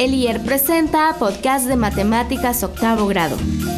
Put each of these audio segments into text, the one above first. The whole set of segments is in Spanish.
Elier presenta Podcast de Matemáticas Octavo Grado.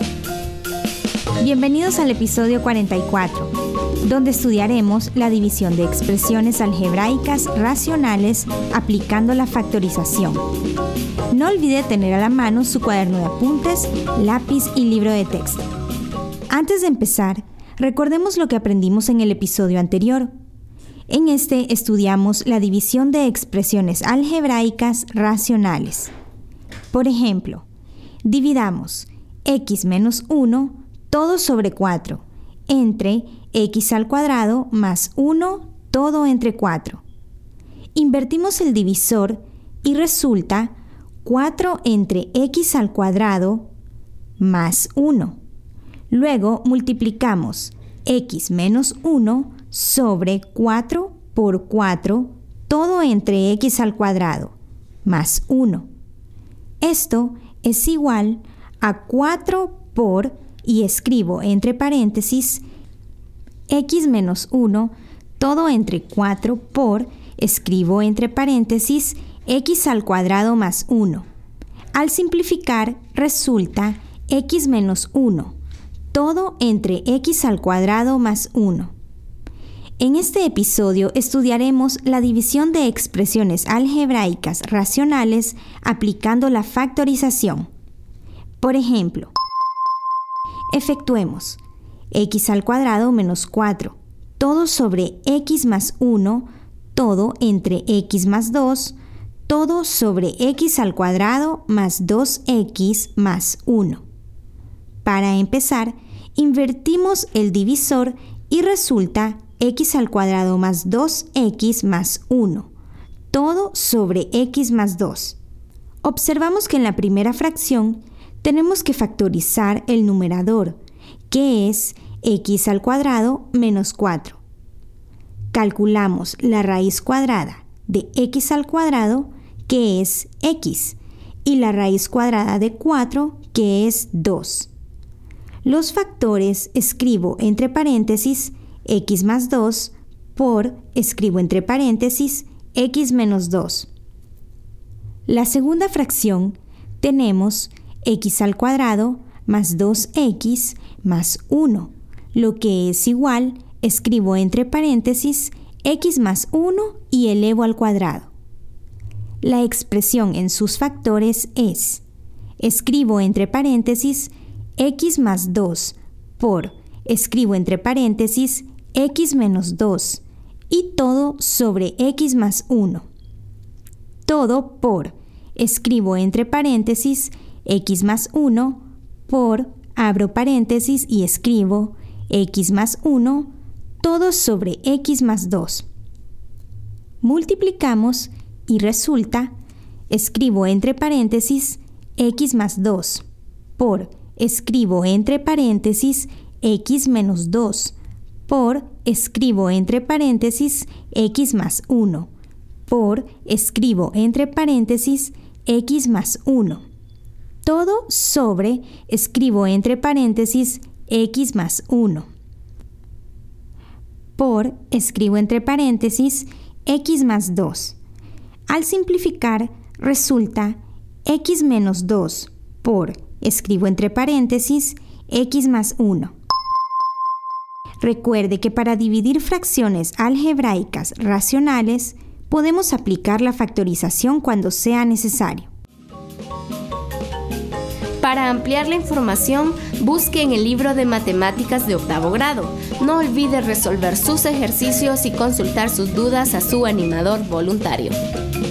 Bienvenidos al episodio 44, donde estudiaremos la división de expresiones algebraicas racionales aplicando la factorización. No olvide tener a la mano su cuaderno de apuntes, lápiz y libro de texto. Antes de empezar, recordemos lo que aprendimos en el episodio anterior. En este estudiamos la división de expresiones algebraicas racionales. Por ejemplo, dividamos x menos 1 todo sobre 4 entre x al cuadrado más 1 todo entre 4. Invertimos el divisor y resulta 4 entre x al cuadrado más 1. Luego multiplicamos x menos 1 sobre 4 por 4 todo entre x al cuadrado más 1. Esto es igual a 4 por, y escribo entre paréntesis, x menos 1 todo entre 4 por, escribo entre paréntesis, x al cuadrado más 1. Al simplificar resulta x menos 1 todo entre x al cuadrado más 1. En este episodio estudiaremos la división de expresiones algebraicas racionales aplicando la factorización. Por ejemplo, efectuemos x al cuadrado menos 4 todo sobre x más 1 todo entre x más 2 todo sobre x al cuadrado más 2x más 1. Para empezar, invertimos el divisor y resulta x al cuadrado más 2x más 1, todo sobre x más 2. Observamos que en la primera fracción tenemos que factorizar el numerador, que es x al cuadrado menos 4. Calculamos la raíz cuadrada de x al cuadrado, que es x, y la raíz cuadrada de 4, que es 2. Los factores escribo entre paréntesis x más 2 por, escribo entre paréntesis, x menos 2. La segunda fracción tenemos x al cuadrado más 2x más 1, lo que es igual, escribo entre paréntesis, x más 1 y elevo al cuadrado. La expresión en sus factores es, escribo entre paréntesis, x más 2 por, escribo entre paréntesis, x menos 2 y todo sobre x más 1. Todo por, escribo entre paréntesis, x más 1 por, abro paréntesis y escribo x más 1, todo sobre x más 2. Multiplicamos y resulta, escribo entre paréntesis, x más 2 por, escribo entre paréntesis, x menos 2 por, escribo entre paréntesis, x más 1 por, escribo entre paréntesis, x más 1. Todo sobre, escribo entre paréntesis, x más 1. Por, escribo entre paréntesis, x más 2. Al simplificar, resulta x menos 2 por, escribo entre paréntesis, x más 1. Recuerde que para dividir fracciones algebraicas racionales, podemos aplicar la factorización cuando sea necesario. Para ampliar la información, busque en el libro de Matemáticas de Octavo Grado. No olvide resolver sus ejercicios y consultar sus dudas a su animador voluntario.